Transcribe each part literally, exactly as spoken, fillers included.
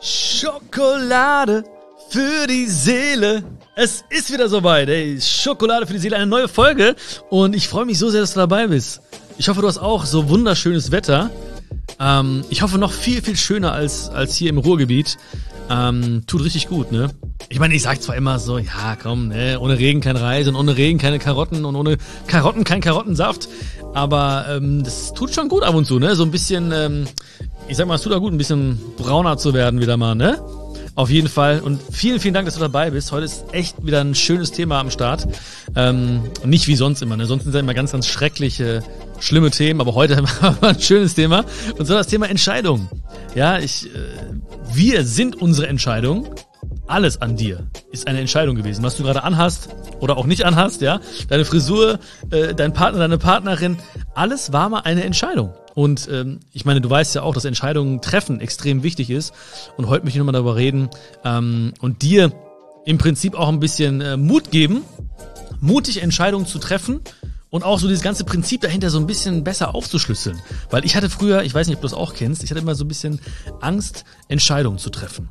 Schokolade für die Seele. Es ist wieder soweit, ey. Schokolade für die Seele, eine neue Folge. Und ich freue mich so sehr, dass du dabei bist. Ich hoffe, du hast auch so wunderschönes Wetter. Ähm, ich hoffe, noch viel, viel schöner als, als hier im Ruhrgebiet. Ähm, tut richtig gut, ne? Ich meine, ich sag zwar immer so, ja, komm, ne, ohne Regen kein Reis und ohne Regen keine Karotten und ohne Karotten kein Karottensaft. Aber ähm, das tut schon gut ab und zu, ne? So ein bisschen, ähm, ich sag mal, es tut auch gut, ein bisschen brauner zu werden wieder mal, ne? Auf jeden Fall. Und vielen, vielen Dank, dass du dabei bist. Heute ist echt wieder ein schönes Thema am Start. Ähm, nicht wie sonst immer, ne? Sonst sind ja immer ganz, ganz schreckliche, schlimme Themen. Aber heute haben wir ein schönes Thema. Und zwar das Thema Entscheidung. Ja, ich, äh, wir sind unsere Entscheidung. Alles an dir ist eine Entscheidung gewesen. Was du gerade anhast oder auch nicht anhast, ja. Deine Frisur, äh, dein Partner, deine Partnerin. Alles war mal eine Entscheidung. Und ähm, ich meine, du weißt ja auch, dass Entscheidungen treffen extrem wichtig ist. Und heute möchte ich nochmal darüber reden ähm, und dir im Prinzip auch ein bisschen äh, Mut geben, mutig Entscheidungen zu treffen und auch so dieses ganze Prinzip dahinter so ein bisschen besser aufzuschlüsseln. Weil ich hatte früher, ich weiß nicht, ob du das auch kennst, ich hatte immer so ein bisschen Angst, Entscheidungen zu treffen.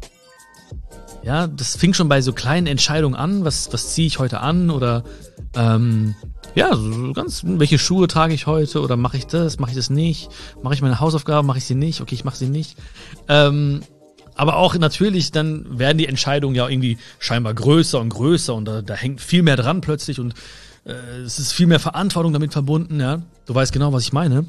Ja, das fing schon bei so kleinen Entscheidungen an, was was ziehe ich heute an oder ähm, ja, so ganz, welche Schuhe trage ich heute oder mache ich das, mache ich das nicht, mache ich meine Hausaufgaben, mache ich sie nicht, okay, ich mache sie nicht. Ähm, aber auch natürlich, dann werden die Entscheidungen ja irgendwie scheinbar größer und größer und da, da hängt viel mehr dran plötzlich und äh, es ist viel mehr Verantwortung damit verbunden, ja. Du weißt genau, was ich meine.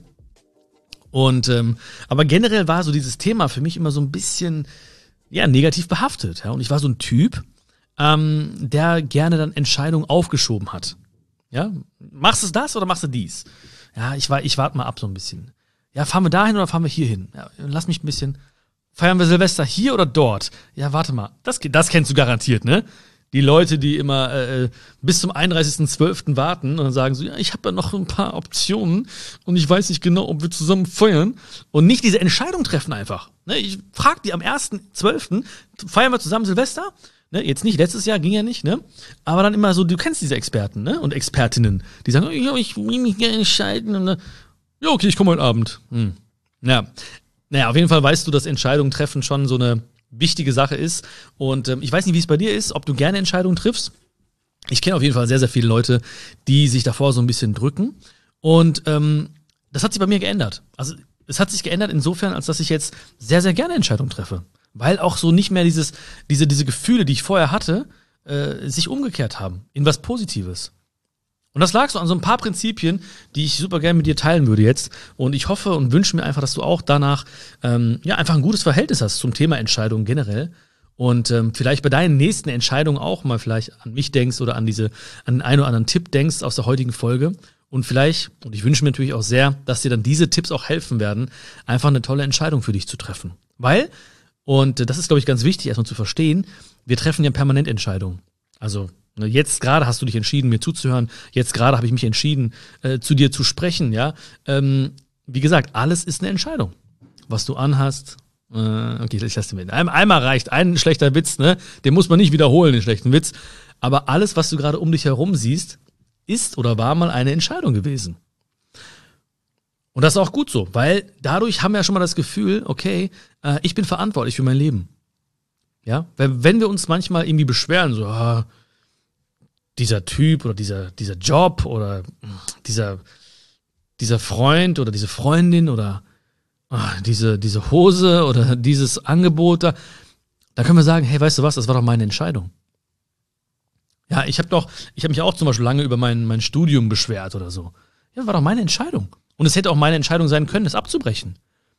Und ähm, aber generell war so dieses Thema für mich immer so ein bisschen ja, negativ behaftet. Ja? Und ich war so ein Typ, ähm, der gerne dann Entscheidungen aufgeschoben hat. Ja, machst du das oder machst du dies? Ja, ich, ich warte mal ab so ein bisschen. Ja, fahren wir dahin oder fahren wir hier hin? Ja, lass mich ein bisschen. Feiern wir Silvester hier oder dort? Ja, warte mal. Das, das kennst du garantiert, ne? Die Leute, die immer äh, bis zum einunddreißigsten zwölften warten und dann sagen so, ja, ich habe ja noch ein paar Optionen und ich weiß nicht genau, ob wir zusammen feiern und nicht diese Entscheidung treffen einfach. Ne, ich frag die am ersten zwölften feiern wir zusammen Silvester? Ne, jetzt nicht, letztes Jahr ging ja nicht, ne? Aber dann immer so, du kennst diese Experten, ne? Und Expertinnen, die sagen, ja, ich will mich gerne entscheiden. Und, ne? Ja, okay, ich komme heute Abend. Hm. Ja. Naja, auf jeden Fall weißt du, dass Entscheidungen treffen schon so eine wichtige Sache ist. Und ähm, ich weiß nicht, wie es bei dir ist, ob du gerne Entscheidungen triffst. Ich kenne auf jeden Fall sehr, sehr viele Leute, die sich davor so ein bisschen drücken. Und ähm, das hat sich bei mir geändert. Also es hat sich geändert insofern, als dass ich jetzt sehr, sehr gerne Entscheidungen treffe. Weil auch so nicht mehr dieses, diese, diese Gefühle, die ich vorher hatte, äh, sich umgekehrt haben in was Positives. Und das lag so an so ein paar Prinzipien, die ich super gerne mit dir teilen würde jetzt. Und ich hoffe und wünsche mir einfach, dass du auch danach ähm, ja einfach ein gutes Verhältnis hast zum Thema Entscheidungen generell. Und ähm, vielleicht bei deinen nächsten Entscheidungen auch mal vielleicht an mich denkst oder an diese, an den einen oder anderen Tipp denkst aus der heutigen Folge. Und vielleicht, und ich wünsche mir natürlich auch sehr, dass dir dann diese Tipps auch helfen werden, einfach eine tolle Entscheidung für dich zu treffen. Weil, und das ist, glaube ich, ganz wichtig, erstmal zu verstehen, wir treffen ja permanent Entscheidungen. Also jetzt gerade hast du dich entschieden, mir zuzuhören. Jetzt gerade habe ich mich entschieden, äh, zu dir zu sprechen. Ja, ähm, wie gesagt, alles ist eine Entscheidung. Was du anhast. Äh, okay, ich lasse dir mit. Ein, einmal reicht ein schlechter Witz, ne? Den muss man nicht wiederholen, den schlechten Witz. Aber alles, was du gerade um dich herum siehst, ist oder war mal eine Entscheidung gewesen. Und das ist auch gut so, weil dadurch haben wir ja schon mal das Gefühl, okay, äh, ich bin verantwortlich für mein Leben. Ja, wenn, wenn wir uns manchmal irgendwie beschweren, so, ah, dieser Typ oder dieser, dieser Job oder dieser, dieser Freund oder diese Freundin oder ah, diese, diese Hose oder dieses Angebot da, da können wir sagen, hey, weißt du was, das war doch meine Entscheidung. Ja, ich habe doch, ich habe mich auch zum Beispiel lange über mein, mein Studium beschwert oder so. Ja, war doch meine Entscheidung. Und es hätte auch meine Entscheidung sein können, es abzubrechen.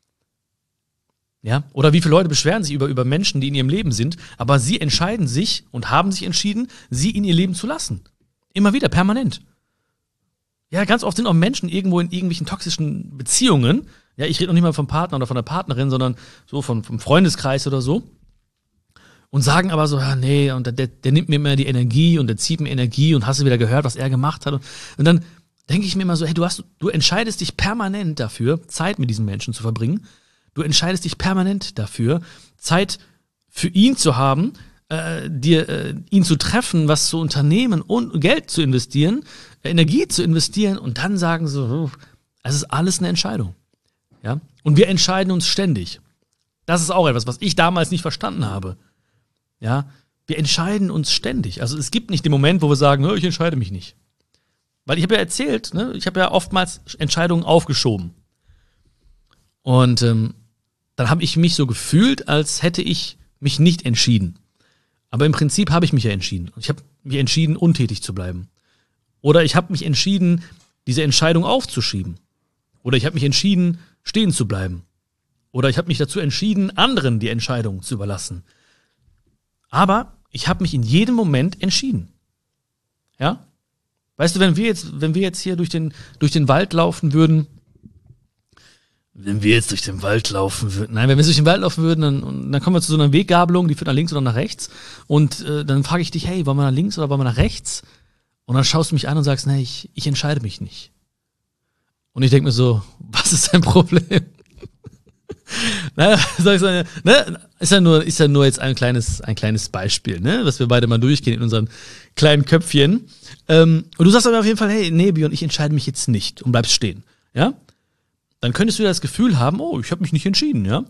Ja, oder wie viele Leute beschweren sich über, über Menschen, die in ihrem Leben sind, aber sie entscheiden sich und haben sich entschieden, sie in ihr Leben zu lassen. Immer wieder, permanent. Ja, ganz oft sind auch Menschen irgendwo in irgendwelchen toxischen Beziehungen. Ja, ich rede noch nicht mal vom Partner oder von der Partnerin, sondern so von, vom Freundeskreis oder so. Und sagen aber so, ja, nee, und der, der nimmt mir immer die Energie und der zieht mir Energie und hast du wieder gehört, was er gemacht hat. Und, und dann denke ich mir immer so, hey, du hast, du entscheidest dich permanent dafür, Zeit mit diesen Menschen zu verbringen. Du entscheidest dich permanent dafür, Zeit für ihn zu haben, äh, dir äh, ihn zu treffen, was zu unternehmen und Geld zu investieren, äh, Energie zu investieren und dann sagen so, es ist alles eine Entscheidung. Ja? Und wir entscheiden uns ständig. Das ist auch etwas, was ich damals nicht verstanden habe. Ja, wir entscheiden uns ständig. Also es gibt nicht den Moment, wo wir sagen, ich entscheide mich nicht. Weil ich habe ja erzählt, ne, ich habe ja oftmals Entscheidungen aufgeschoben. Und ähm, dann habe ich mich so gefühlt, als hätte ich mich nicht entschieden. Aber im Prinzip habe ich mich ja entschieden. Ich habe mich entschieden, untätig zu bleiben. Oder ich habe mich entschieden, diese Entscheidung aufzuschieben. Oder ich habe mich entschieden, stehen zu bleiben. Oder ich habe mich dazu entschieden, anderen die Entscheidung zu überlassen. Aber ich habe mich in jedem Moment entschieden. Ja? Weißt du, wenn wir jetzt, wenn wir jetzt hier durch den, durch den Wald laufen würden, wenn wir jetzt durch den Wald laufen würden, nein, wenn wir durch den Wald laufen würden, dann, dann kommen wir zu so einer Weggabelung, die führt nach links oder nach rechts. Und äh, dann frage ich dich, hey, wollen wir nach links oder wollen wir nach rechts? Und dann schaust du mich an und sagst, nee, ich, ich entscheide mich nicht. Und ich denke mir so, was ist dein Problem? Naja, sag ich so, ne, ist ja nur, ist ja nur jetzt ein kleines, ein kleines Beispiel, ne, was wir beide mal durchgehen in unseren kleinen Köpfchen. Ähm, und du sagst aber auf jeden Fall, hey, nee, Björn, ich entscheide mich jetzt nicht und bleibst stehen, ja? Dann könntest du das Gefühl haben, oh, ich habe mich nicht entschieden, ja?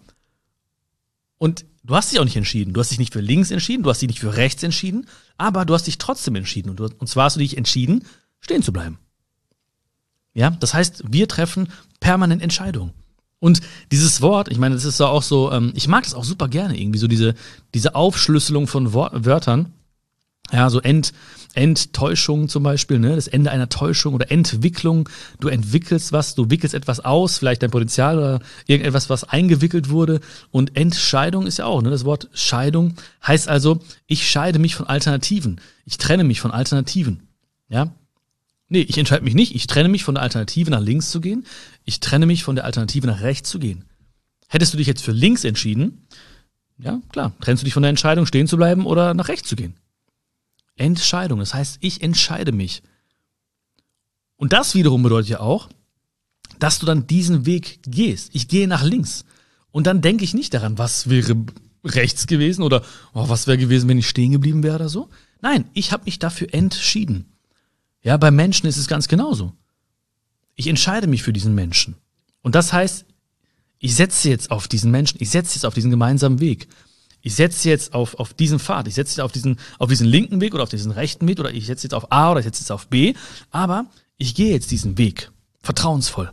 Und du hast dich auch nicht entschieden. Du hast dich nicht für links entschieden, du hast dich nicht für rechts entschieden, aber du hast dich trotzdem entschieden. Und, du, und zwar hast du dich entschieden, stehen zu bleiben. Ja, das heißt, wir treffen permanent Entscheidungen. Und dieses Wort, ich meine, das ist ja auch so, ähm, ich mag das auch super gerne irgendwie, so diese, diese Aufschlüsselung von Wor- Wörtern. Ja, so Ent, Enttäuschung zum Beispiel, ne, das Ende einer Täuschung oder Entwicklung. Du entwickelst was, du wickelst etwas aus, vielleicht dein Potenzial oder irgendetwas, was eingewickelt wurde. Und Entscheidung ist ja auch, ne, das Wort Scheidung heißt also, ich scheide mich von Alternativen. Ich trenne mich von Alternativen. Ja. Nee, ich entscheide mich nicht. Ich trenne mich von der Alternative nach links zu gehen. Ich trenne mich von der Alternative nach rechts zu gehen. Hättest du dich jetzt für links entschieden, ja, klar, trennst du dich von der Entscheidung, stehen zu bleiben oder nach rechts zu gehen. Entscheidung, das heißt, ich entscheide mich. Und das wiederum bedeutet ja auch, dass du dann diesen Weg gehst. Ich gehe nach links. Und dann denke ich nicht daran, was wäre rechts gewesen oder oh, was wäre gewesen, wenn ich stehen geblieben wäre oder so. Nein, ich habe mich dafür entschieden. Ja, bei Menschen ist es ganz genauso. Ich entscheide mich für diesen Menschen. Und das heißt, ich setze jetzt auf diesen Menschen, ich setze jetzt auf diesen gemeinsamen Weg. Ich setze jetzt auf, auf diesen Pfad, ich setze jetzt auf diesen, auf diesen linken Weg oder auf diesen rechten Weg oder ich setze jetzt auf A oder ich setze jetzt auf B, aber ich gehe jetzt diesen Weg, vertrauensvoll.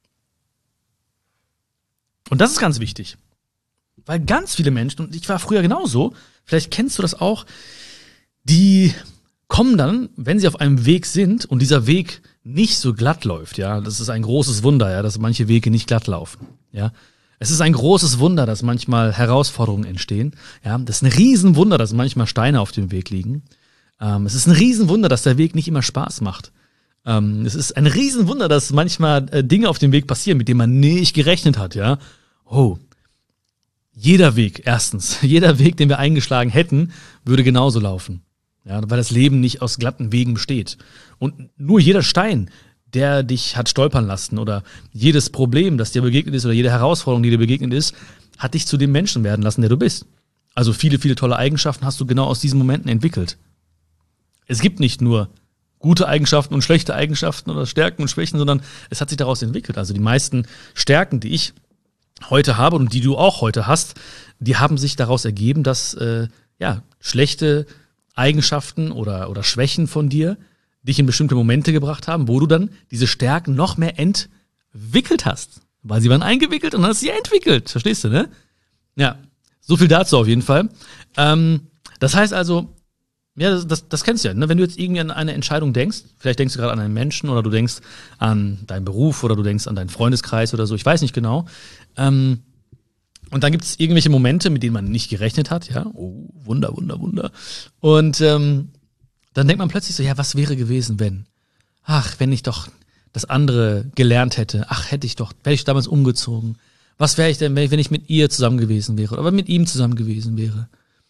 Und das ist ganz wichtig, weil ganz viele Menschen, und ich war früher genauso, vielleicht kennst du das auch, die kommen dann, wenn sie auf einem Weg sind und dieser Weg nicht so glatt läuft, ja, das ist ein großes Wunder, ja, dass manche Wege nicht glatt laufen, ja. Es ist ein großes Wunder, dass manchmal Herausforderungen entstehen. Ja, das ist ein Riesenwunder, dass manchmal Steine auf dem Weg liegen. Ähm, es ist ein Riesenwunder, dass der Weg nicht immer Spaß macht. Ähm, es ist ein Riesenwunder, dass manchmal äh, Dinge auf dem Weg passieren, mit denen man nicht gerechnet hat. Ja, oh, jeder Weg, erstens, jeder Weg, den wir eingeschlagen hätten, würde genauso laufen. Ja, weil das Leben nicht aus glatten Wegen besteht. Und nur jeder Stein, der dich hat stolpern lassen oder jedes Problem, das dir begegnet ist oder jede Herausforderung, die dir begegnet ist, hat dich zu dem Menschen werden lassen, der du bist. Also viele, viele tolle Eigenschaften hast du genau aus diesen Momenten entwickelt. Es gibt nicht nur gute Eigenschaften und schlechte Eigenschaften oder Stärken und Schwächen, sondern es hat sich daraus entwickelt. Also die meisten Stärken, die ich heute habe und die du auch heute hast, die haben sich daraus ergeben, dass äh, ja schlechte Eigenschaften oder, oder Schwächen von dir dich in bestimmte Momente gebracht haben, wo du dann diese Stärken noch mehr entwickelt hast. Weil sie waren eingewickelt und dann hast du sie entwickelt. Verstehst du, ne? Ja, so viel dazu auf jeden Fall. Ähm, das heißt also, ja, das, das, das kennst du ja, ne? Wenn du jetzt irgendwie an eine Entscheidung denkst, vielleicht denkst du gerade an einen Menschen oder du denkst an deinen Beruf oder du denkst an deinen Freundeskreis oder so, ich weiß nicht genau. Ähm, und dann gibt es irgendwelche Momente, mit denen man nicht gerechnet hat, ja. Oh, Wunder, Wunder, Wunder. Und ähm, dann denkt man plötzlich so, ja, was wäre gewesen, wenn? Ach, wenn ich doch das andere gelernt hätte. Ach, hätte ich doch, wäre ich damals umgezogen. Was wäre ich denn, wenn ich, wenn ich mit ihr zusammen gewesen wäre oder mit ihm zusammen gewesen wäre?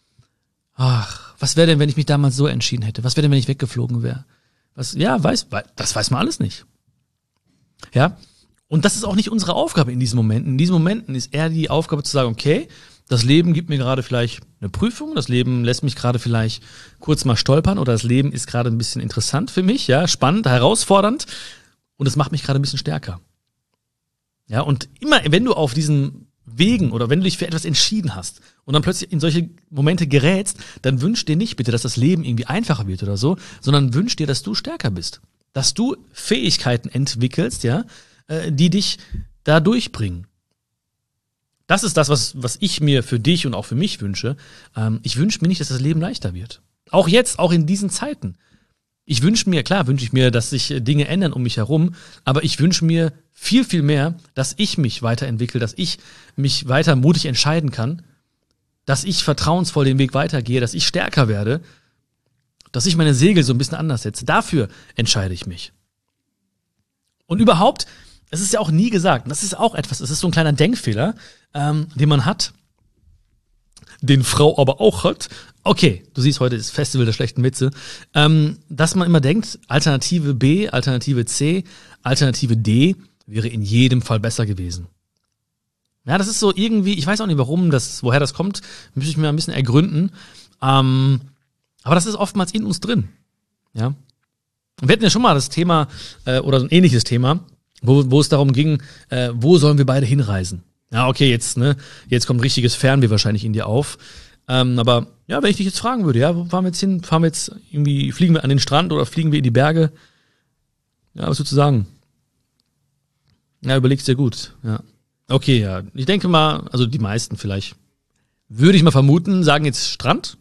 Ach, was wäre denn, wenn ich mich damals so entschieden hätte? Was wäre denn, wenn ich weggeflogen wäre? Was, ja, weiß, das weiß man alles nicht. Ja? Und das ist auch nicht unsere Aufgabe in diesen Momenten. In diesen Momenten ist eher die Aufgabe zu sagen, okay, das Leben gibt mir gerade vielleicht eine Prüfung, das Leben lässt mich gerade vielleicht kurz mal stolpern oder das Leben ist gerade ein bisschen interessant für mich, ja, spannend, herausfordernd und es macht mich gerade ein bisschen stärker. Ja, und immer, wenn du auf diesen Wegen oder wenn du dich für etwas entschieden hast und dann plötzlich in solche Momente gerätst, dann wünsch dir nicht bitte, dass das Leben irgendwie einfacher wird oder so, sondern wünsch dir, dass du stärker bist. Dass du Fähigkeiten entwickelst, ja, äh, die dich da durchbringen. Das ist das, was, was ich mir für dich und auch für mich wünsche. Ähm, ich wünsche mir nicht, dass das Leben leichter wird. Auch jetzt, auch in diesen Zeiten. Ich wünsche mir, klar wünsche ich mir, dass sich Dinge ändern um mich herum, aber ich wünsche mir viel, viel mehr, dass ich mich weiterentwickle, dass ich mich weiter mutig entscheiden kann, dass ich vertrauensvoll den Weg weitergehe, dass ich stärker werde, dass ich meine Segel so ein bisschen anders setze. Dafür entscheide ich mich. Und überhaupt, es ist ja auch nie gesagt, das ist auch etwas, es ist so ein kleiner Denkfehler, ähm, den man hat, den Frau aber auch hat. Okay, du siehst, heute ist Festival der schlechten Witze. Ähm, dass man immer denkt, Alternative B, Alternative C, Alternative D wäre in jedem Fall besser gewesen. Ja, das ist so irgendwie, ich weiß auch nicht, warum das, woher das kommt, müsste ich mir ein bisschen ergründen. Ähm, aber das ist oftmals in uns drin. Ja. Wir hatten ja schon mal das Thema, äh, oder so ein ähnliches Thema, wo, wo es darum ging, äh, wo sollen wir beide hinreisen? Ja, okay, jetzt, ne, jetzt kommt richtiges Fernweh wahrscheinlich in dir auf. Ähm, aber ja, wenn ich dich jetzt fragen würde, ja, wo fahren wir jetzt hin? Fahren wir jetzt irgendwie, fliegen wir an den Strand oder fliegen wir in die Berge? Ja, was würdest du sagen? Ja, überlegst dir gut, ja. Okay, ja. Ich denke mal, also die meisten vielleicht, würde ich mal vermuten, sagen jetzt Strand.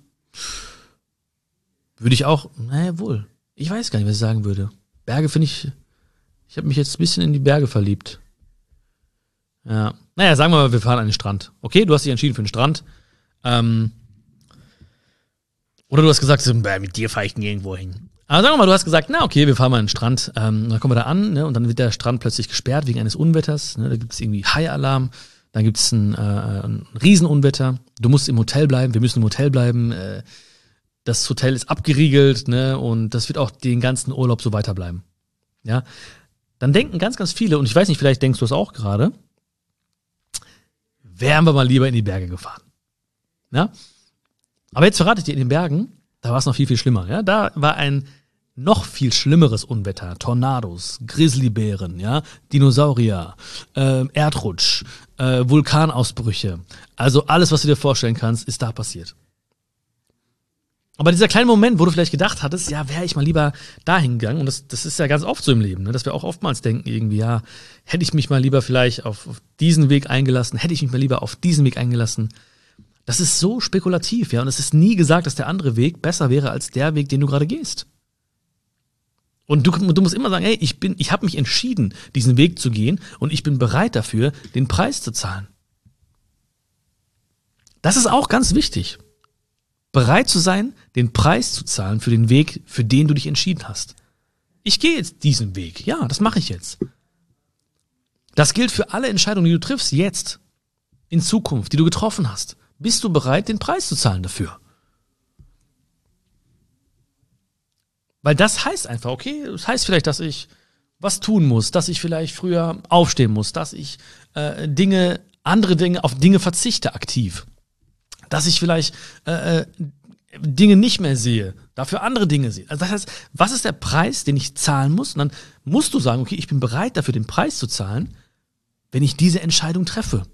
Würde ich auch, naja, wohl. Ich weiß gar nicht, was ich sagen würde. Berge finde ich, ich habe mich jetzt ein bisschen in die Berge verliebt. Ja. Naja, sagen wir mal, wir fahren an den Strand. Okay, du hast dich entschieden für den Strand. Ähm, oder du hast gesagt, so, mit dir fahre ich nirgendwo hin. Aber sagen wir mal, du hast gesagt, na okay, wir fahren mal an den Strand. Ähm, dann kommen wir da an, ne, und dann wird der Strand plötzlich gesperrt wegen eines Unwetters. Ne, da gibt es irgendwie Haialarm. Dann gibt es ein, äh, ein Riesenunwetter. Du musst im Hotel bleiben, wir müssen im Hotel bleiben. Äh, das Hotel ist abgeriegelt, ne, und das wird auch den ganzen Urlaub so weiterbleiben. Ja, dann denken ganz, ganz viele, und ich weiß nicht, vielleicht denkst du es auch gerade, wären wir mal lieber in die Berge gefahren. Ja? Aber jetzt verrate ich dir, in den Bergen, da war es noch viel, viel schlimmer. Ja? Da war ein noch viel schlimmeres Unwetter. Tornados, Grizzlybären, ja? Dinosaurier, äh, Erdrutsch, äh, Vulkanausbrüche. Also alles, was du dir vorstellen kannst, ist da passiert. Aber dieser kleine Moment, wo du vielleicht gedacht hattest, ja, wäre ich mal lieber dahin gegangen, und das, das ist ja ganz oft so im Leben, ne, dass wir auch oftmals denken irgendwie, ja, hätte ich mich mal lieber vielleicht auf, auf diesen Weg eingelassen, hätte ich mich mal lieber auf diesen Weg eingelassen. Das ist so spekulativ, ja, und es ist nie gesagt, dass der andere Weg besser wäre als der Weg, den du gerade gehst. Und du, du musst immer sagen, hey, ich bin, ich habe mich entschieden, diesen Weg zu gehen, und ich bin bereit dafür, den Preis zu zahlen. Das ist auch ganz wichtig. Bereit zu sein, den Preis zu zahlen für den Weg, für den du dich entschieden hast. Ich gehe jetzt diesen Weg. Ja, das mache ich jetzt. Das gilt für alle Entscheidungen, die du triffst, jetzt, in Zukunft, die du getroffen hast. Bist du bereit, den Preis zu zahlen dafür? Weil das heißt einfach, okay, das heißt vielleicht, dass ich was tun muss, dass ich vielleicht früher aufstehen muss, dass ich äh, Dinge, andere Dinge, auf Dinge verzichte aktiv. Dass ich vielleicht äh, Dinge nicht mehr sehe, dafür andere Dinge sehe. Also das heißt, was ist der Preis, den ich zahlen muss? Und dann musst du sagen, okay, ich bin bereit dafür, den Preis zu zahlen, wenn ich diese Entscheidung treffe.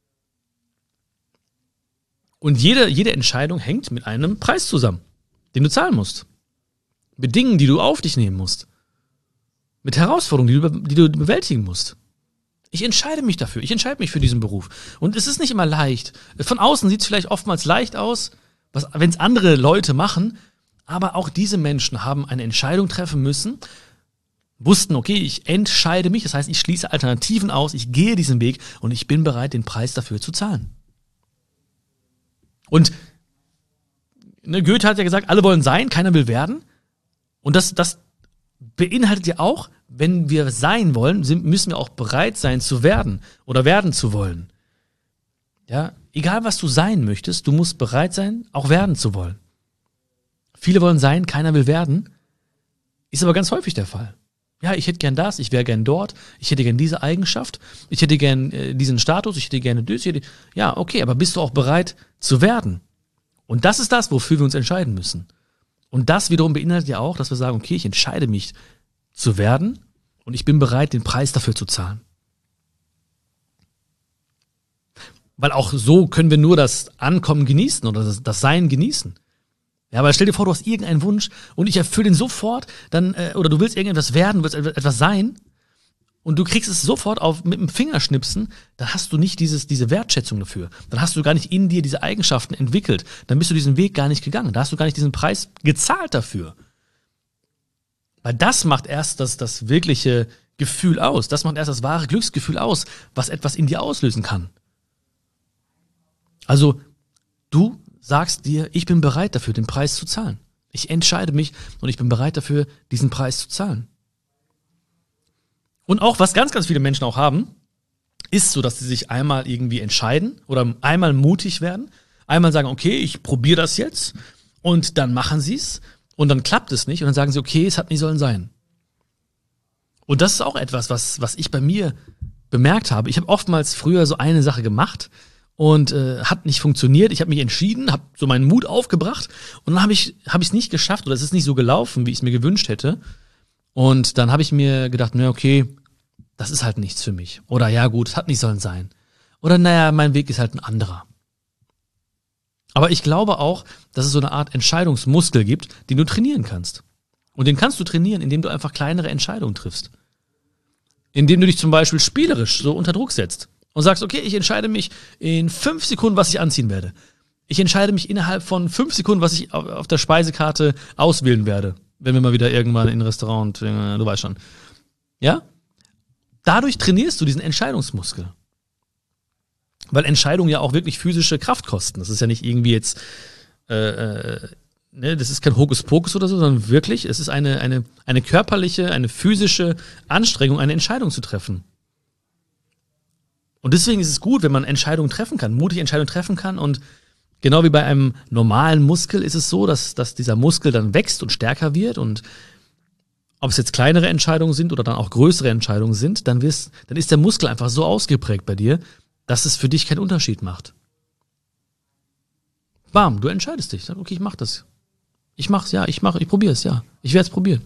Und jede, jede Entscheidung hängt mit einem Preis zusammen, den du zahlen musst. Mit Dingen, die du auf dich nehmen musst. Mit Herausforderungen, die du, die du bewältigen musst. Ich entscheide mich dafür. Ich entscheide mich für diesen Beruf. Und es ist nicht immer leicht. Von außen sieht es vielleicht oftmals leicht aus, wenn es andere Leute machen. Aber auch diese Menschen haben eine Entscheidung treffen müssen, wussten, okay, ich entscheide mich. Das heißt, ich schließe Alternativen aus, ich gehe diesen Weg und ich bin bereit, den Preis dafür zu zahlen. Und ne, Goethe hat ja gesagt, alle wollen sein, keiner will werden. Und das, das beinhaltet ja auch, wenn wir sein wollen, sind, müssen wir auch bereit sein zu werden oder werden zu wollen. Ja, egal was du sein möchtest, du musst bereit sein, auch werden zu wollen. Viele wollen sein, keiner will werden. Ist aber ganz häufig der Fall. Ja, ich hätte gern das, ich wäre gern dort, ich hätte gern diese Eigenschaft, ich hätte gern äh, diesen Status, ich hätte gerne das, ich hätte, ja, okay, aber bist du auch bereit zu werden? Und das ist das, wofür wir uns entscheiden müssen. Und das wiederum beinhaltet ja auch, dass wir sagen, okay, ich entscheide mich zu werden und ich bin bereit, den Preis dafür zu zahlen. Weil auch so können wir nur das Ankommen genießen oder das, das Sein genießen. Ja, aber stell dir vor, du hast irgendeinen Wunsch und ich erfülle den sofort, dann, äh, oder du willst irgendetwas werden, du willst etwas sein und du kriegst es sofort auf mit dem Fingerschnipsen, dann hast du nicht dieses, diese Wertschätzung dafür. Dann hast du gar nicht in dir diese Eigenschaften entwickelt. Dann bist du diesen Weg gar nicht gegangen. Da hast du gar nicht diesen Preis gezahlt dafür. Weil das macht erst das, das wirkliche Gefühl aus. Das macht erst das wahre Glücksgefühl aus, was etwas in dir auslösen kann. Also, du sagst dir, ich bin bereit dafür, den Preis zu zahlen. Ich entscheide mich und ich bin bereit dafür, diesen Preis zu zahlen. Und auch, was ganz, ganz viele Menschen auch haben, ist so, dass sie sich einmal irgendwie entscheiden oder einmal mutig werden, einmal sagen, okay, ich probiere das jetzt und dann machen sie es und dann klappt es nicht und dann sagen sie, okay, es hat nicht sollen sein. Und das ist auch etwas, was, was ich bei mir bemerkt habe. Ich habe oftmals früher so eine Sache gemacht, und äh, hat nicht funktioniert. Ich habe mich entschieden, habe so meinen Mut aufgebracht und dann habe ich habe ich es nicht geschafft oder es ist nicht so gelaufen, wie ich es mir gewünscht hätte. Und dann habe ich mir gedacht, na okay, das ist halt nichts für mich. Oder ja gut, es hat nicht sollen sein. Oder naja, mein Weg ist halt ein anderer. Aber ich glaube auch, dass es so eine Art Entscheidungsmuskel gibt, den du trainieren kannst. Und den kannst du trainieren, indem du einfach kleinere Entscheidungen triffst. Indem du dich zum Beispiel spielerisch so unter Druck setzt. Und sagst, okay, ich entscheide mich in fünf Sekunden, was ich anziehen werde. Ich entscheide mich innerhalb von fünf Sekunden, was ich auf der Speisekarte auswählen werde. Wenn wir mal wieder irgendwann in ein Restaurant, du weißt schon. Ja? Dadurch trainierst du diesen Entscheidungsmuskel. Weil Entscheidungen ja auch wirklich physische Kraft kosten. Das ist ja nicht irgendwie jetzt, äh, äh, ne, das ist kein Hokuspokus oder so, sondern wirklich, es ist eine, eine, eine körperliche, eine physische Anstrengung, eine Entscheidung zu treffen. Und deswegen ist es gut, wenn man Entscheidungen treffen kann, mutige Entscheidungen treffen kann. Und genau wie bei einem normalen Muskel ist es so, dass, dass dieser Muskel dann wächst und stärker wird. Und ob es jetzt kleinere Entscheidungen sind oder dann auch größere Entscheidungen sind, dann, wirst, dann ist der Muskel einfach so ausgeprägt bei dir, dass es für dich keinen Unterschied macht. Bam, du entscheidest dich. Sag, okay, ich mach das. Ich mach's, ja, ich mach, ich probier's, ja. Ich werde es probieren.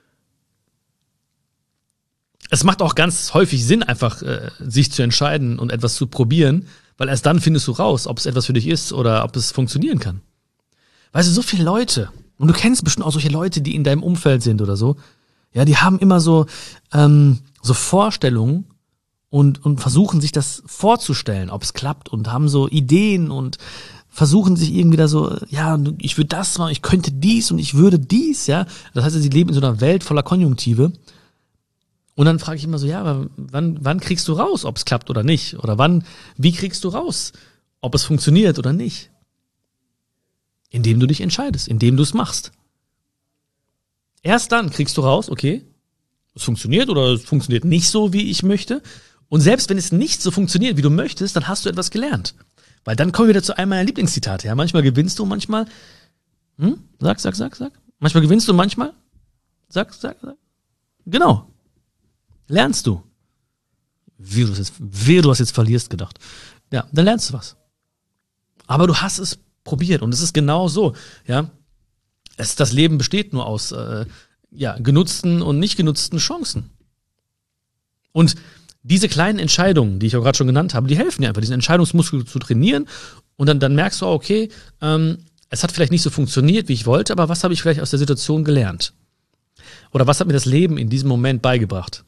Es macht auch ganz häufig Sinn, einfach äh, sich zu entscheiden und etwas zu probieren, weil erst dann findest du raus, ob es etwas für dich ist oder ob es funktionieren kann. Weißt du, so viele Leute, und du kennst bestimmt auch solche Leute, die in deinem Umfeld sind oder so, ja, die haben immer so, ähm, so Vorstellungen und, und versuchen sich das vorzustellen, ob es klappt und haben so Ideen und versuchen sich irgendwie da so, ja, ich würde das machen, ich könnte dies und ich würde dies, ja. Das heißt, sie leben in so einer Welt voller Konjunktive. Und dann frage ich immer so, ja, aber wann, wann kriegst du raus, ob es klappt oder nicht? Oder wann, wie kriegst du raus, ob es funktioniert oder nicht? Indem du dich entscheidest, indem du es machst. Erst dann kriegst du raus, okay, es funktioniert oder es funktioniert nicht so, wie ich möchte. Und selbst wenn es nicht so funktioniert, wie du möchtest, dann hast du etwas gelernt. Weil dann kommen wir wieder zu einem meiner Lieblingszitate. Ja, manchmal gewinnst du, manchmal, hm? Sag, sag, sag, sag. Manchmal gewinnst du, manchmal, sag, sag, sag. Genau. Lernst du. Wie du es jetzt, wie du es jetzt verlierst, gedacht. Ja, dann lernst du was. Aber du hast es probiert und es ist genau so, ja. Es, das Leben besteht nur aus, äh, ja, genutzten und nicht genutzten Chancen. Und diese kleinen Entscheidungen, die ich auch gerade schon genannt habe, die helfen dir einfach, diesen Entscheidungsmuskel zu trainieren und dann, dann merkst du, okay, ähm, es hat vielleicht nicht so funktioniert, wie ich wollte, aber was habe ich vielleicht aus der Situation gelernt? Oder was hat mir das Leben in diesem Moment beigebracht?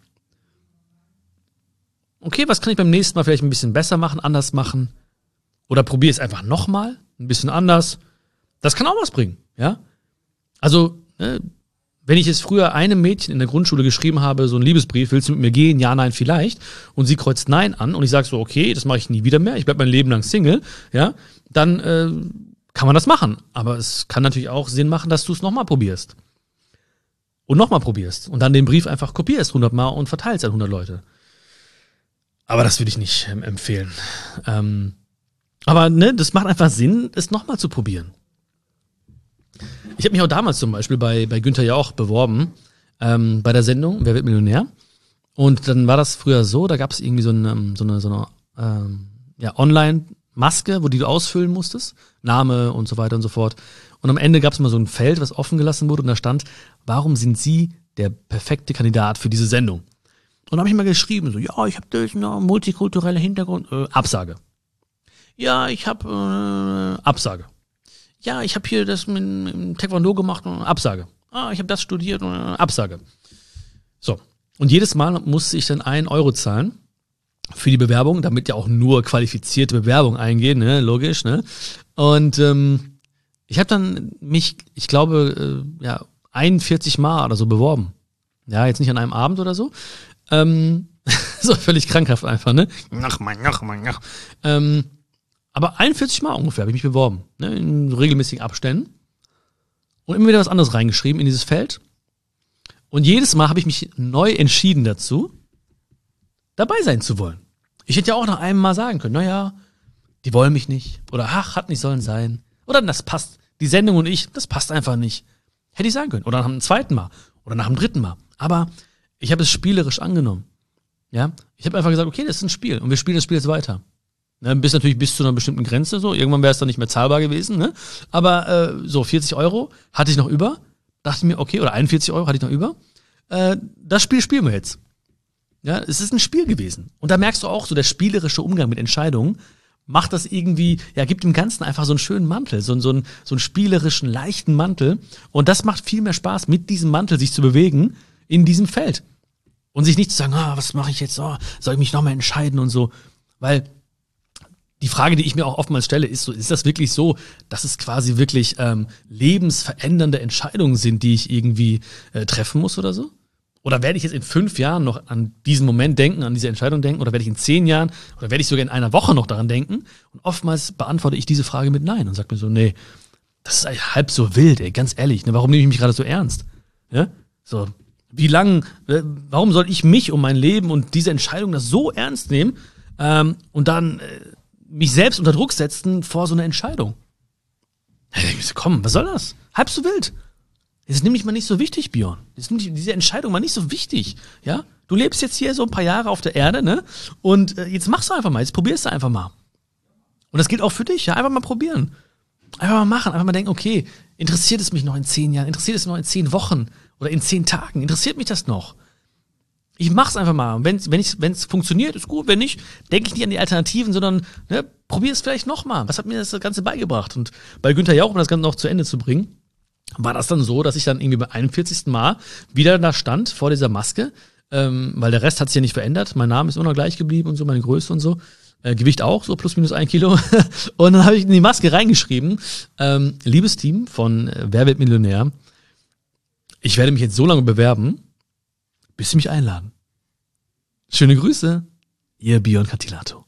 Okay, was kann ich beim nächsten Mal vielleicht ein bisschen besser machen, anders machen? Oder probiere es einfach nochmal, ein bisschen anders. Das kann auch was bringen, ja? Also, ne, wenn ich jetzt früher einem Mädchen in der Grundschule geschrieben habe, so einen Liebesbrief, willst du mit mir gehen? Ja, nein, vielleicht. Und sie kreuzt Nein an und ich sage so, okay, das mache ich nie wieder mehr, ich bleibe mein Leben lang Single, ja? Dann äh, kann man das machen. Aber es kann natürlich auch Sinn machen, dass du es nochmal probierst. Und nochmal probierst. Und dann den Brief einfach kopierst hundertmal und verteilst an hundert Leute. Aber das würde ich nicht ähm, empfehlen. Ähm, aber ne, das macht einfach Sinn, es nochmal zu probieren. Ich habe mich auch damals zum Beispiel bei, bei Günther Jauch beworben, ähm, bei der Sendung Wer wird Millionär? Und dann war das früher so, da gab es irgendwie so eine, so eine, so eine ähm, ja, Online-Maske, wo die du ausfüllen musstest, Name und so weiter und so fort. Und am Ende gab es mal so ein Feld, was offen gelassen wurde und da stand, warum sind Sie der perfekte Kandidat für diese Sendung? Und dann habe ich mal geschrieben, so, ja, ich habe durch einen multikulturellen Hintergrund, äh, Absage. Ja, ich habe äh, Absage. Ja, ich habe hier das mit, mit Taekwondo gemacht und Absage. Ah, ich habe das studiert und äh, Absage. So. Und jedes Mal musste ich dann einen Euro zahlen für die Bewerbung, damit ja auch nur qualifizierte Bewerbungen eingehen, ne, logisch, ne? Und ähm, ich habe dann mich, ich glaube, äh, ja, einundvierzig Mal oder so beworben. Ja, jetzt nicht an einem Abend oder so. Ähm, so völlig krankhaft einfach, ne? Noch mal, noch mal, noch. Ähm, aber einundvierzig Mal ungefähr habe ich mich beworben, ne? In regelmäßigen Abständen. Und immer wieder was anderes reingeschrieben in dieses Feld. Und jedes Mal habe ich mich neu entschieden dazu, dabei sein zu wollen. Ich hätte ja auch nach einem Mal sagen können, naja, die wollen mich nicht. Oder ach, hat nicht sollen sein. Oder das passt. Die Sendung und ich, das passt einfach nicht. Hätte ich sagen können. Oder nach dem zweiten Mal. Oder nach dem dritten Mal. Aber ich habe es spielerisch angenommen. Ja, ich habe einfach gesagt, okay, das ist ein Spiel. Und wir spielen das Spiel jetzt weiter. Ne, bis natürlich bis zu einer bestimmten Grenze. So, irgendwann wäre es dann nicht mehr zahlbar gewesen. Ne? Aber äh, so vierzig Euro hatte ich noch über. Dachte mir, okay, oder einundvierzig Euro hatte ich noch über. Äh, das Spiel spielen wir jetzt. Ja, es ist ein Spiel gewesen. Und da merkst du auch, so der spielerische Umgang mit Entscheidungen macht das irgendwie, ja, gibt dem Ganzen einfach so einen schönen Mantel, so, so, einen, so einen spielerischen, leichten Mantel. Und das macht viel mehr Spaß, mit diesem Mantel sich zu bewegen in diesem Feld. Und sich nicht zu sagen, ah, was mache ich jetzt, oh, soll ich mich nochmal entscheiden und so. Weil die Frage, die ich mir auch oftmals stelle, ist so, ist das wirklich so, dass es quasi wirklich ähm, lebensverändernde Entscheidungen sind, die ich irgendwie äh, treffen muss oder so? Oder werde ich jetzt in fünf Jahren noch an diesen Moment denken, an diese Entscheidung denken? Oder werde ich in zehn Jahren oder werde ich sogar in einer Woche noch daran denken? Und oftmals beantworte ich diese Frage mit Nein und sage mir so, nee, das ist eigentlich halb so wild, ey, ganz ehrlich. Ne, warum nehme ich mich gerade so ernst? Ja? So, wie lang, äh, warum soll ich mich um mein Leben und diese Entscheidung das so ernst nehmen ähm, und dann äh, mich selbst unter Druck setzen vor so einer Entscheidung? Ja, ich so, komm, was soll das? Halb so wild. Das ist nämlich mal nicht so wichtig, Björn. Das ist nämlich diese Entscheidung mal nicht so wichtig. Ja? Du lebst jetzt hier so ein paar Jahre auf der Erde, ne? Und äh, jetzt machst du einfach mal, jetzt probierst du einfach mal. Und das gilt auch für dich, ja? Einfach mal probieren. Einfach mal machen, einfach mal denken, okay, interessiert es mich noch in zehn Jahren? Interessiert es mich noch in zehn Wochen? Oder in zehn Tagen? Interessiert mich das noch? Ich mach's einfach mal. Wenn es wenn wenn es funktioniert, ist gut. Wenn nicht, denke ich nicht an die Alternativen, sondern ne, probier es vielleicht noch mal. Was hat mir das Ganze beigebracht? Und bei Günther Jauch, um das Ganze noch zu Ende zu bringen, war das dann so, dass ich dann irgendwie beim einundvierzigsten Mal wieder da stand vor dieser Maske, ähm, weil der Rest hat sich ja nicht verändert. Mein Name ist immer noch gleich geblieben und so, meine Größe und so. Äh, Gewicht auch, so plus minus ein Kilo. Und dann habe ich in die Maske reingeschrieben, ähm, liebes Team von äh, Wer wird Millionär, ich werde mich jetzt so lange bewerben, bis Sie mich einladen. Schöne Grüße, Ihr Björn Katilato.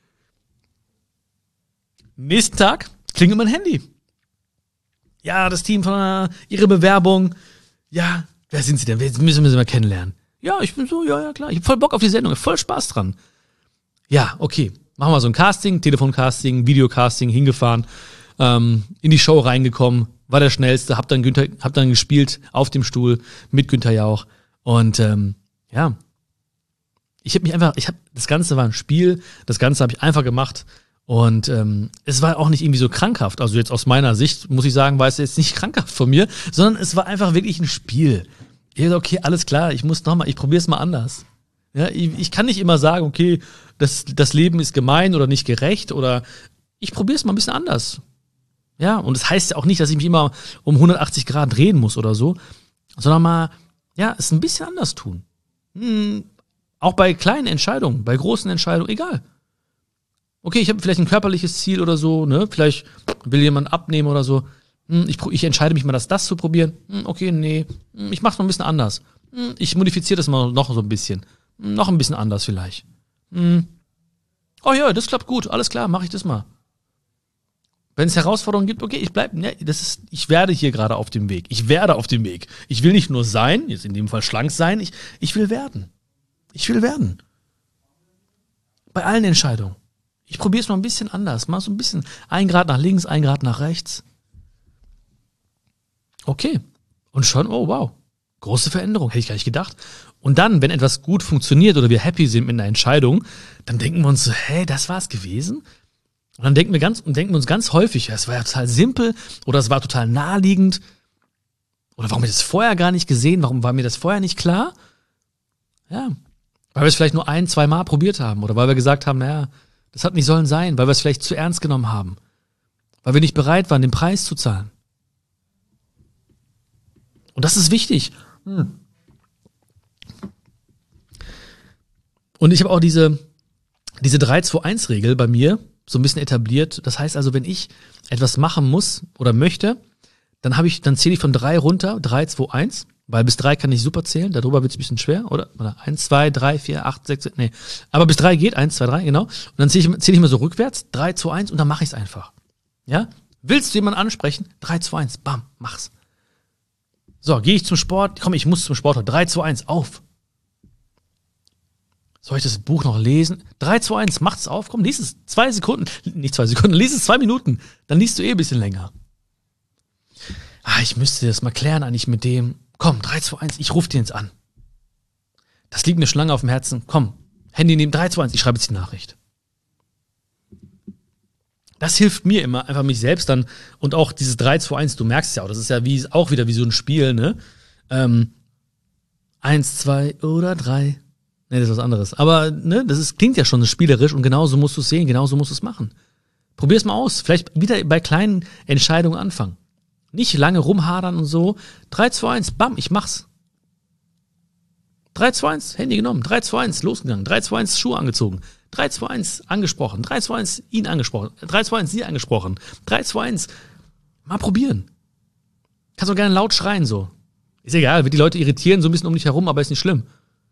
Nächsten Tag klingelt mein Handy. Ja, das Team von äh, Ihre Bewerbung. Ja, wer sind Sie denn? Jetzt müssen wir Sie mal kennenlernen. Ja, ich bin so, ja, ja, klar. Ich habe voll Bock auf die Sendung, ich hab voll Spaß dran. Ja, okay. Machen wir so ein Casting, Telefoncasting, Videocasting, hingefahren, ähm, in die Show reingekommen, war der Schnellste, hab dann Günther, hab dann gespielt auf dem Stuhl mit Günther Jauch. Und ähm, ja, ich habe mich einfach, ich habe, das Ganze war ein Spiel, das Ganze habe ich einfach gemacht. Und ähm, es war auch nicht irgendwie so krankhaft. Also jetzt aus meiner Sicht, muss ich sagen, war es jetzt nicht krankhaft von mir, sondern es war einfach wirklich ein Spiel. Ich dachte, okay, alles klar, ich muss nochmal, ich probiere es mal anders. Ja, ich, ich kann nicht immer sagen, okay, das, das Leben ist gemein oder nicht gerecht oder ich probiere es mal ein bisschen anders. Ja, und das heißt ja auch nicht, dass ich mich immer um hundertachtzig Grad drehen muss oder so, sondern mal, ja, es ein bisschen anders tun. Hm, auch bei kleinen Entscheidungen, bei großen Entscheidungen, egal. Okay, ich habe vielleicht ein körperliches Ziel oder so, ne? Vielleicht will jemand abnehmen oder so. Hm, ich, ich entscheide mich mal, das, das zu probieren. Hm, okay, nee. Hm, ich mache es mal ein bisschen anders. Hm, ich modifiziere das mal noch so ein bisschen. Hm, noch ein bisschen anders vielleicht. Hm. Oh ja, das klappt gut. Alles klar, mache ich das mal. Wenn es Herausforderungen gibt, okay, ich bleib, ne, das ist, ich werde hier gerade auf dem Weg. Ich werde auf dem Weg. Ich will nicht nur sein, jetzt in dem Fall schlank sein, ich, ich will werden. Ich will werden. Bei allen Entscheidungen. Ich probiere es mal ein bisschen anders. Mal so ein bisschen ein Grad nach links, ein Grad nach rechts. Okay. Und schon, oh wow. Große Veränderung, hätte ich gar nicht gedacht. Und dann, wenn etwas gut funktioniert oder wir happy sind mit einer Entscheidung, dann denken wir uns so, hä, das war's gewesen? Und dann denken wir ganz, und denken wir uns ganz häufig, ja, es war ja total simpel oder es war total naheliegend. Oder warum habe ich das vorher gar nicht gesehen? Warum war mir das vorher nicht klar? Ja, weil wir es vielleicht nur ein, zwei Mal probiert haben oder weil wir gesagt haben, naja, Das hat nicht sollen sein, weil wir es vielleicht zu ernst genommen haben. Weil wir nicht bereit waren, den Preis zu zahlen. Und das ist wichtig. Hm. Und ich habe auch diese, diese drei zwei eins Regel bei mir so ein bisschen etabliert. Das heißt also, wenn ich etwas machen muss oder möchte, dann habe ich, dann zähle ich von drei runter, drei, zwei, eins, weil bis drei kann ich super zählen, darüber wird es ein bisschen schwer, oder? Oder eins, zwei, drei, vier, acht, sechs, nee. Aber bis drei geht, eins, zwei, drei, genau. Und dann zähle ich, zähle ich mal so rückwärts, drei, zwei, eins und dann mache ich es einfach. Ja? Willst du jemanden ansprechen? drei, zwei, eins, bam, mach's. So, gehe ich zum Sport, komm, ich muss zum Sport, drei, zwei, eins, auf. Soll ich das Buch noch lesen? drei, zwei, eins, macht's auf, komm, lies es zwei Sekunden, nicht zwei Sekunden, lies es zwei Minuten, dann liest du eh ein bisschen länger. Ah, ich müsste das mal klären eigentlich mit dem, komm, drei, zwei, eins, ich rufe dir jetzt an. Das liegt mir schon lange auf dem Herzen, komm, Handy nehmen, drei, zwei, eins, ich schreibe jetzt die Nachricht. Das hilft mir immer, einfach mich selbst dann, und auch dieses drei, zwei, eins, du merkst es ja auch, das ist ja wie, auch wieder wie so ein Spiel, ne? Ähm, eins, zwei oder drei. Ne, das ist was anderes. Aber, ne, das ist, klingt ja schon spielerisch und genauso musst du es sehen, genauso musst du es machen. Probier's mal aus. Vielleicht wieder bei kleinen Entscheidungen anfangen. Nicht lange rumhadern und so. drei, zwei, eins, bam, ich mach's. drei, zwei, eins, Handy genommen. drei, zwei, eins, losgegangen. drei, zwei, eins, Schuhe angezogen. drei, zwei, eins, angesprochen. drei, zwei, eins, ihn angesprochen. drei, zwei, eins, sie angesprochen. drei, zwei, eins, mal probieren. Kannst auch gerne laut schreien, so. Ist egal, wird die Leute irritieren, so ein bisschen um dich herum, aber ist nicht schlimm.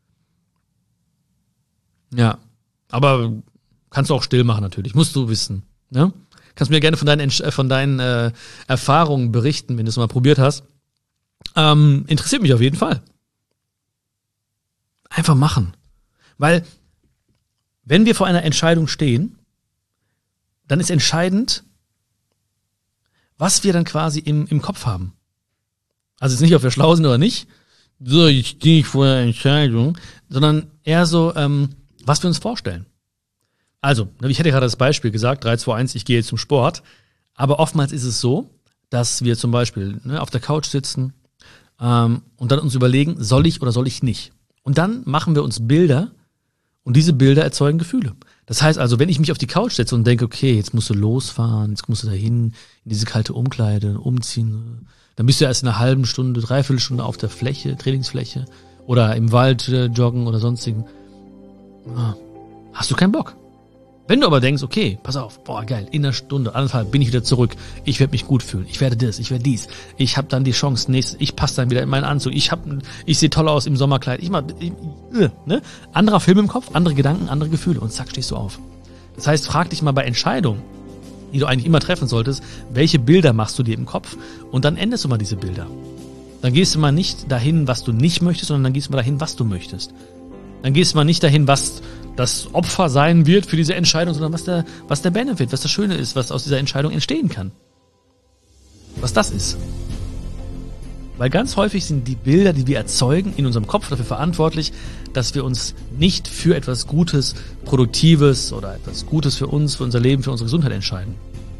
Ja, aber kannst du auch still machen natürlich, musst du wissen. Ne? Kannst mir gerne von deinen, von deinen äh, Erfahrungen berichten, wenn du es mal probiert hast. Ähm, interessiert mich auf jeden Fall. Einfach machen. Weil, wenn wir vor einer Entscheidung stehen, dann ist entscheidend, was wir dann quasi im, im Kopf haben. Also jetzt nicht, ob wir schlau sind oder nicht, so, ich stehe vor der Entscheidung, sondern eher so, ähm, was wir uns vorstellen. Also, ich hätte gerade das Beispiel gesagt, drei, zwei, eins, ich gehe jetzt zum Sport, aber oftmals ist es so, dass wir zum Beispiel ne, auf der Couch sitzen ähm, und dann uns überlegen, soll ich oder soll ich nicht? Und dann machen wir uns Bilder und diese Bilder erzeugen Gefühle. Das heißt also, wenn ich mich auf die Couch setze und denke, okay, jetzt musst du losfahren, jetzt musst du dahin, in diese kalte Umkleide, umziehen, dann bist du erst in einer halben Stunde, dreiviertel Stunde auf der Fläche, Trainingsfläche oder im Wald äh, joggen oder sonstigen. Ah, hast du keinen Bock. Wenn du aber denkst, okay, pass auf, boah, geil, in einer Stunde, anderthalb bin ich wieder zurück, ich werde mich gut fühlen, ich werde das, ich werde dies, ich habe dann die Chance, nächstes, ich passe dann wieder in meinen Anzug, ich hab, ich sehe toll aus im Sommerkleid, ich mach, ich, äh, ne? Anderer Film im Kopf, andere Gedanken, andere Gefühle und zack, stehst du auf. Das heißt, frag dich mal bei Entscheidungen, die du eigentlich immer treffen solltest, welche Bilder machst du dir im Kopf und dann änderst du mal diese Bilder. Dann gehst du mal nicht dahin, was du nicht möchtest, sondern dann gehst du mal dahin, was du möchtest. Dann gehst du mal nicht dahin, was das Opfer sein wird für diese Entscheidung, sondern was der, was der Benefit, was das Schöne ist, was aus dieser Entscheidung entstehen kann. Was das ist. Weil ganz häufig sind die Bilder, die wir erzeugen, in unserem Kopf dafür verantwortlich, dass wir uns nicht für etwas Gutes, Produktives oder etwas Gutes für uns, für unser Leben, für unsere Gesundheit entscheiden.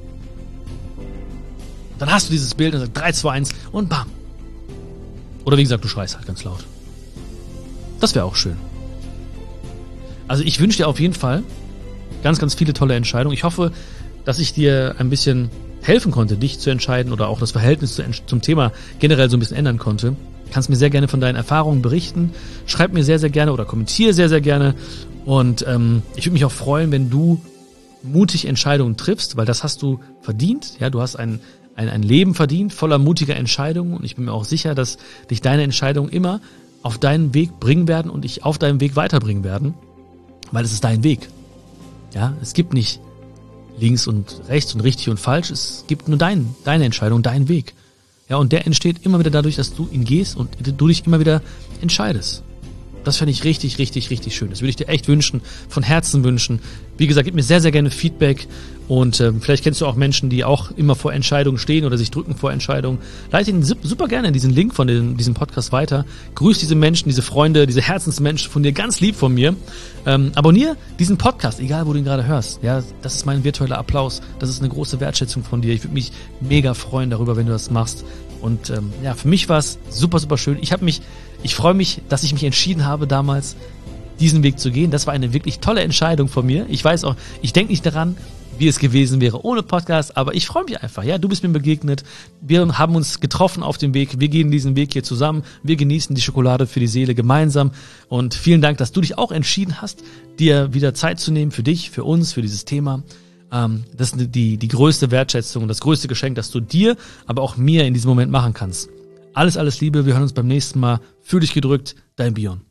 Dann hast du dieses Bild und sagst drei, zwei, eins und bam. Oder wie gesagt, du schreist halt ganz laut. Das wäre auch schön. Also ich wünsche dir auf jeden Fall ganz, ganz viele tolle Entscheidungen. Ich hoffe, dass ich dir ein bisschen helfen konnte, dich zu entscheiden oder auch das Verhältnis zu, zum Thema generell so ein bisschen ändern konnte. Kannst mir sehr gerne von deinen Erfahrungen berichten. Schreib mir sehr, sehr gerne oder kommentiere sehr, sehr gerne. Und ähm, ich würde mich auch freuen, wenn du mutig Entscheidungen triffst, weil das hast du verdient. Ja, du hast ein, ein, ein Leben verdient voller mutiger Entscheidungen. Und ich bin mir auch sicher, dass dich deine Entscheidungen immer auf deinen Weg bringen werden und dich auf deinem Weg weiterbringen werden. Weil es ist dein Weg. Ja, es gibt nicht links und rechts und richtig und falsch. Es gibt nur dein, deine Entscheidung, deinen Weg. Ja, und der entsteht immer wieder dadurch, dass du ihn gehst und du dich immer wieder entscheidest. Das fände ich richtig, richtig, richtig schön. Das würde ich dir echt wünschen, von Herzen wünschen. Wie gesagt, gib mir sehr, sehr gerne Feedback und äh, vielleicht kennst du auch Menschen, die auch immer vor Entscheidungen stehen oder sich drücken vor Entscheidungen. Leite ihnen super gerne diesen Link von dem, diesem Podcast weiter. Grüß diese Menschen, diese Freunde, diese Herzensmenschen von dir ganz lieb von mir. Ähm, abonnier diesen Podcast, egal wo du ihn gerade hörst. Ja, das ist mein virtueller Applaus. Das ist eine große Wertschätzung von dir. Ich würde mich mega freuen darüber, wenn du das machst. Und ähm, ja, für mich war es super, super schön. Ich habe mich, ich freue mich, dass ich mich entschieden habe damals, diesen Weg zu gehen. Das war eine wirklich tolle Entscheidung von mir. Ich weiß auch, ich denke nicht daran, wie es gewesen wäre ohne Podcast, aber ich freue mich einfach. Ja, du bist mir begegnet. Wir haben uns getroffen auf dem Weg. Wir gehen diesen Weg hier zusammen. Wir genießen die Schokolade für die Seele gemeinsam. Und vielen Dank, dass du dich auch entschieden hast, dir wieder Zeit zu nehmen für dich, für uns, für dieses Thema. Ähm, das ist die, die größte Wertschätzung, das größte Geschenk, das du dir, aber auch mir in diesem Moment machen kannst. Alles, alles Liebe. Wir hören uns beim nächsten Mal. Fühl dich gedrückt. Dein Björn.